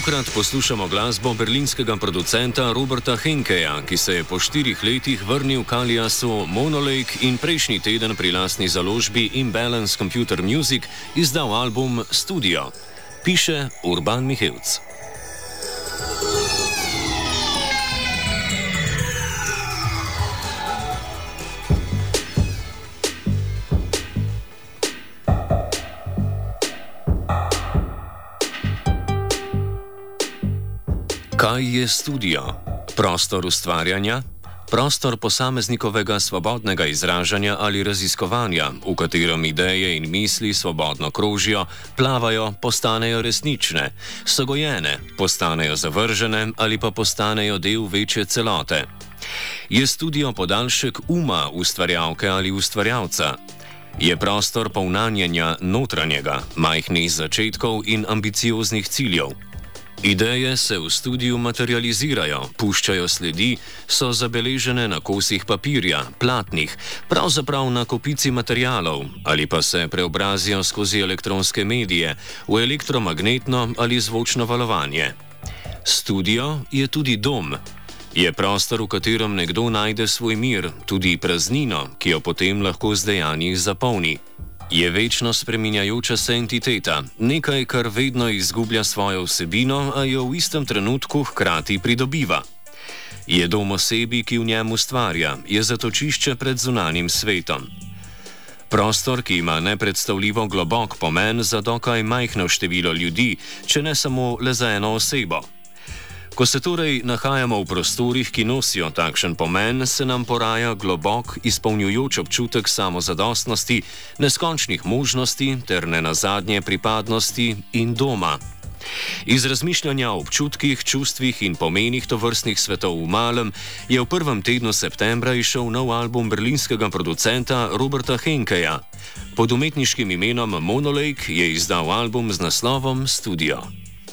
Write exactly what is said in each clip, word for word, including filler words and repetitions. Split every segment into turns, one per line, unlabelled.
Tokrat poslušamo glasbo berlinskega producenta Roberta Henkeja, ki se je po štirih letih vrnil k aliasu Monolake in prejšnji teden pri lastni založbi Imbalance Computer Music izdal album Studio. Piše Urban Mihevc. Kaj je studio? Prostor ustvarjanja? Prostor posameznikovega svobodnega izražanja ali raziskovanja, v katerem ideje in misli svobodno krožijo, plavajo, postanejo resnične, so gojene, postanejo zavržene ali pa postanejo del večje celote. Je studio podaljšek uma ustvarjalke ali ustvarjalca? Je prostor polnjenja notranjega, majhnih začetkov in ambicioznih ciljev? Ideje se v studiu materializirajo, puščajo sledi, so zabeležene na kosih papirja, platnih, pravzaprav na kopici materialov, ali pa se preobrazijo skozi elektronske medije v elektromagnetno ali zvočno valovanje. Studio je tudi dom. Je prostor, v katerem nekdo najde svoj mir, tudi praznino, ki jo potem lahko z dejanji zapolni. Je večno spreminjajoča se entiteta, nekaj, kar vedno izgublja svojo vsebino, a jo v istem trenutku hkrati pridobiva. Je dom osebi, ki v njem ustvarja, je zatočišče pred zunanjim svetom. Prostor, ki ima nepredstavljivo globok pomen za dokaj majhno število ljudi, če ne samo le za eno osebo. Ko se torej nahajamo v prostorih, ki nosijo takšen pomen, se nam poraja globok, izpolnjujoč občutek samozadostnosti, neskončnih možnosti ter nenazadnje pripadnosti in doma. Iz razmišljanja o občutkih, čustvih in pomenih tovrstnih svetov v malem je v prvem tednu septembra izšel nov album berlinskega producenta Roberta Henkeja. Pod umetniškim imenom Monolake je izdal album z naslovom Studio.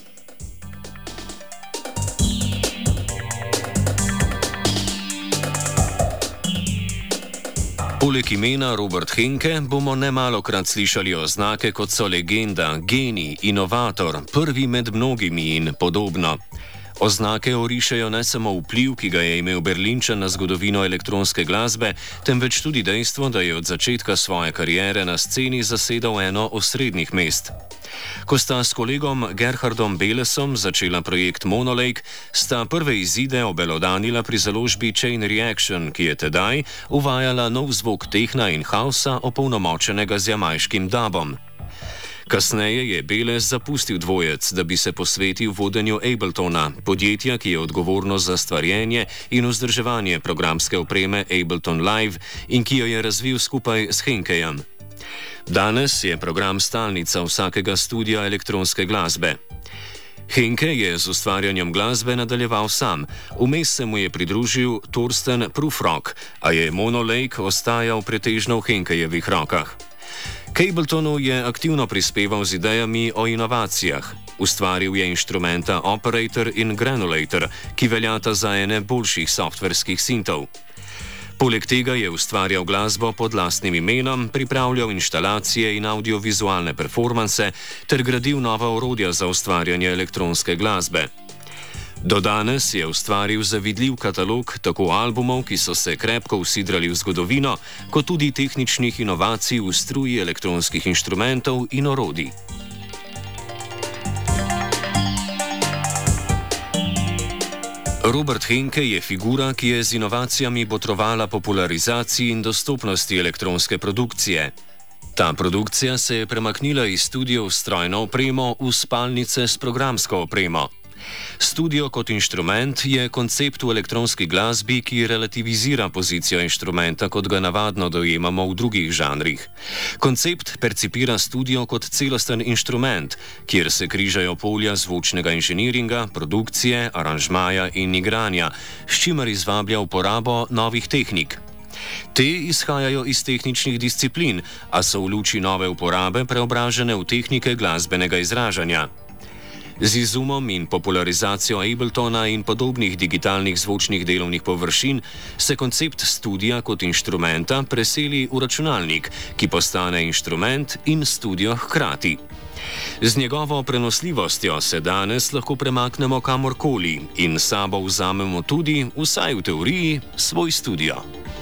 Poleg imena Robert Henke bomo nemalokrat slišali oznake, kot so legenda, genij, inovator, prvi med mnogimi in podobno. Oznake orišajo ne samo vpliv, ki ga je imel Berlinčan na zgodovino elektronske glasbe, temveč tudi dejstvo, da je od začetka svoje kariere na sceni zasedal eno osrednjih mest. Ko sta s kolegom Gerhardom Belesom začela projekt Monolake, sta prve izide obelodanila pri založbi Chain Reaction, ki je tedaj uvajala nov zvok tehna in hausa, opolnomočenega z jamajškim dubom. Kasneje je Beles zapustil dvojec, da bi se posvetil vodenju Abletona, podjetja, ki je odgovorno za stvarjenje in vzdrževanje programske opreme Ableton Live in ki jo je razvil skupaj s Henkejem. Danes je program stalnica vsakega studia elektronske glasbe. Henke je z ustvarjanjem glasbe nadaljeval sam, vmes se mu je pridružil Thorsten Prufrock, a je Monolake ostajal pretežno v Henkejevih rokah. K Abletonu je aktivno prispeval z idejami o inovacijah. Ustvaril je inštrumenta Operator in Granulator, ki veljata za ene boljših softverskih sintov. Poleg tega je ustvarjal glasbo pod lastnim imenom, pripravljal inštalacije in audiovizualne performanse ter gradil nova orodja za ustvarjanje elektronske glasbe. Do danes je ustvaril zavidljiv katalog tako albumov, ki so se krepko usidrali v zgodovino, kot tudi tehničnih inovacij v struji elektronskih inštrumentov in orodij. Robert Henke je figura, ki je z inovacijami botrovala popularizaciji in dostopnosti elektronske produkcije. Ta produkcija se je premaknila iz studiev s strojno opremo v spalnice s programsko opremo. Studio kot inštrument je koncept v elektronski glasbi, ki relativizira pozicijo inštrumenta, kot ga navadno dojemamo v drugih žanrih. Koncept percipira studio kot celosten inštrument, kjer se križajo polja zvočnega inženiringa, produkcije, aranžmaja in igranja, s čimer izvablja uporabo novih tehnik. Te izhajajo iz tehničnih disciplin, a so v luči nove uporabe preobražene v tehnike glasbenega izražanja. Z izumom in popularizacijo Abletona in podobnih digitalnih zvočnih delovnih površin se koncept studia kot inštrumenta preseli v računalnik, ki postane inštrument in studio hkrati. Z njegovo prenosljivostjo se danes lahko premaknemo kamorkoli in s sabo vzamemo tudi, vsaj v teoriji, svoj studio.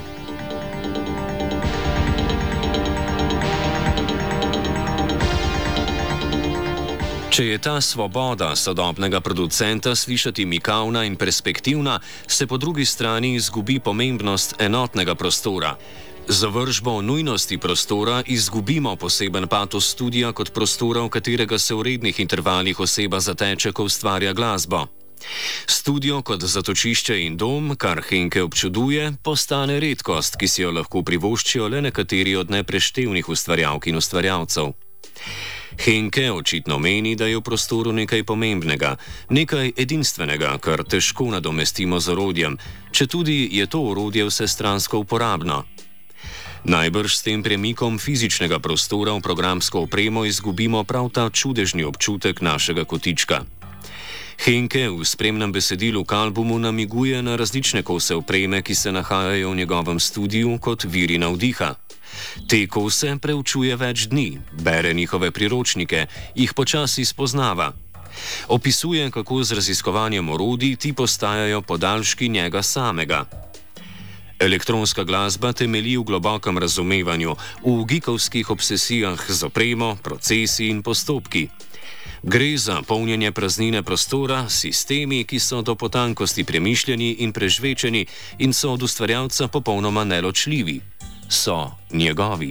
Če je ta svoboda sodobnega producenta slišati mikavna in perspektivna, se po drugi strani izgubi pomembnost enotnega prostora. Z zavržbo nujnosti prostora izgubimo poseben patos studia kot prostora, v katerega se v rednih intervalih oseba zateče, ko ustvarja glasbo. Studio kot zatočišče in dom, kar Henke občuduje, postane redkost, ki si jo lahko privoščijo le nekateri od nepreštevnih ustvarjalk in ustvarjalcev. Henke očitno meni, da je v prostoru nekaj pomembnega, nekaj edinstvenega, kar težko nadomestimo z orodjem, četudi je to orodje vsestransko uporabno. Najbrž s tem premikom fizičnega prostora v programsko opremo izgubimo prav ta čudežni občutek našega kotička. Henke v spremnem besedilu k albumu namiguje na različne kose opreme, ki se nahajajo v njegovem studiu kot viri navdiha. Te kose preučuje več dni, bere njihove priročnike, jih počasi spoznava. Opisuje, kako z raziskovanjem orodij ti postajajo podaljški njega samega. Elektronska glasba temelji v globokem razumevanju, v gikovskih obsesijah z opremo, procesi in postopki. Gre za polnjenje praznine prostora s sistemi, ki so do potankosti premišljeni in prežvečeni in so od ustvarjalca popolnoma neločljivi. So njegovi.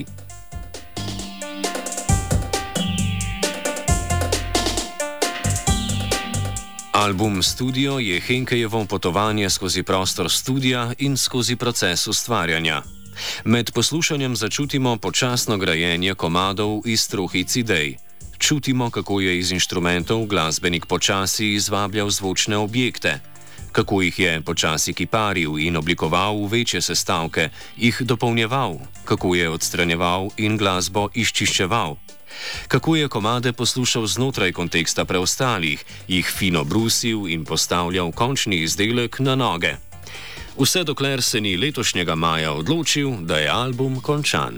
Album Studio je Henkejevo potovanje skozi prostor studia in skozi proces ustvarjanja. Med poslušanjem začutimo počasno grajenje komadov iz trohic idej. Čutimo, kako je iz inštrumentov glasbenik počasi izvabljal zvočne objekte, kako jih je počasi kiparil in oblikoval v večje sestavke, jih dopolnjeval, kako je odstranjeval in glasbo izčiščeval, kako je komade poslušal znotraj konteksta preostalih, jih fino brusil in postavljal končni izdelek na noge. Vse dokler se ni letošnjega maja odločil, da je album končan.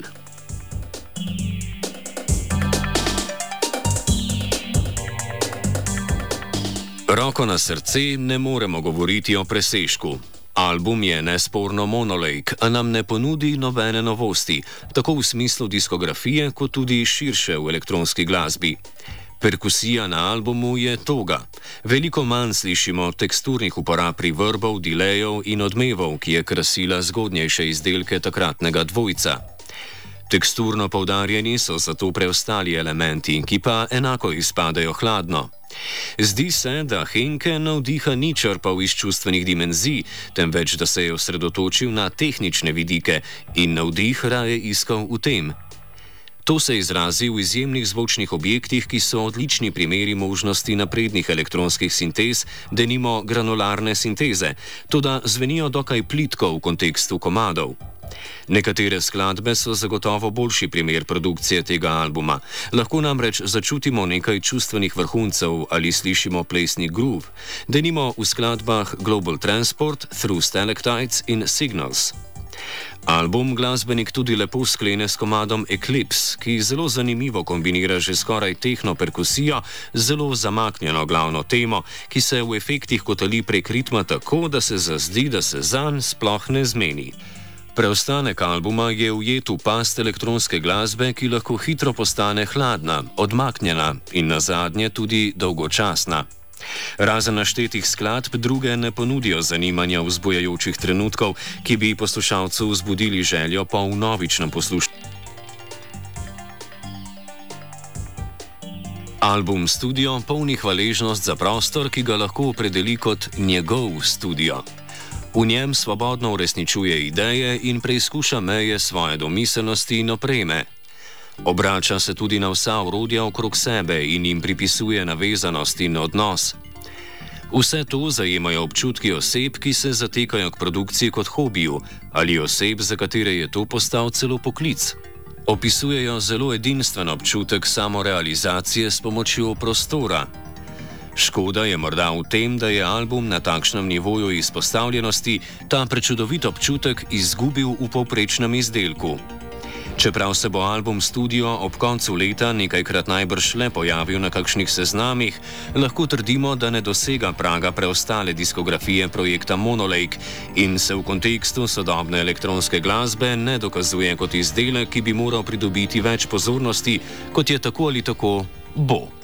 Roko na srce, ne moremo govoriti o presežku. Album je nesporno monolejk, a nam ne ponudi nobene novosti, tako v smislu diskografije, kot tudi širše v elektronski glasbi. Perkusija na albumu je toga. Veliko manj slišimo teksturnih uporab reverbov, delayev in odmevov, ki je krasila zgodnejše izdelke takratnega dvojca. Teksturno poudarjeni so zato preostali elementi, ki pa enako izpadajo hladno. Zdi se, da Henke navdiha ni črpal iz čustvenih dimenzij, temveč da se je osredotočil na tehnične vidike in navdih raje iskal v tem. To se izrazi v izjemnih zvočnih objektih, ki so odlični primeri možnosti naprednih elektronskih sintez, denimo granularne sinteze, toda zvenijo dokaj plitko v kontekstu komadov. Nekatere skladbe so zagotovo boljši primer produkcije tega albuma. Lahko namreč začutimo nekaj čustvenih vrhuncev ali slišimo plesni groove, denimo v skladbah Global Transport, Through Stalactites in Signals. Album glasbenik tudi lepo sklene s komadom Eclipse, ki zelo zanimivo kombinira že skoraj tehno perkusijo z zelo zamaknjeno glavno temo, ki se v efektih kotali prek ritma tako, da se zazdi, da se zanj sploh ne zmeni. Preostanek albuma je ujet v past elektronske glasbe, ki lahko hitro postane hladna, odmaknjena in nazadnje tudi dolgočasna. Razen naštetih skladb druge ne ponudijo zanimanja vzbujajočih trenutkov, ki bi poslušalcu vzbudili željo po vnovičnem poslušanju. Album Studio polni hvaležnost za prostor, ki ga lahko opredeli kot njegov studio. V njem svobodno uresničuje ideje in preizkuša meje svoje domiselnosti in opreme. Obrača se tudi na vsa orodja okrog sebe in jim pripisuje navezanost in odnos. Vse to zajemajo občutki oseb, ki se zatekajo k produkciji kot hobiju, ali oseb, za katere je to postal celo poklic. Opisujejo zelo edinstven občutek samorealizacije s pomočjo prostora. Škoda je morda v tem, da je album na takšnem nivoju izpostavljenosti ta prečudovit občutek izgubil v povprečnem izdelku. Čeprav se bo album Studio ob koncu leta nekajkrat najbrž le pojavil na kakšnih seznamih, lahko trdimo, da ne dosega praga preostale diskografije projekta Monolake in se v kontekstu sodobne elektronske glasbe ne dokazuje kot izdelek, ki bi moral pridobiti več pozornosti, kot je tako ali tako bo.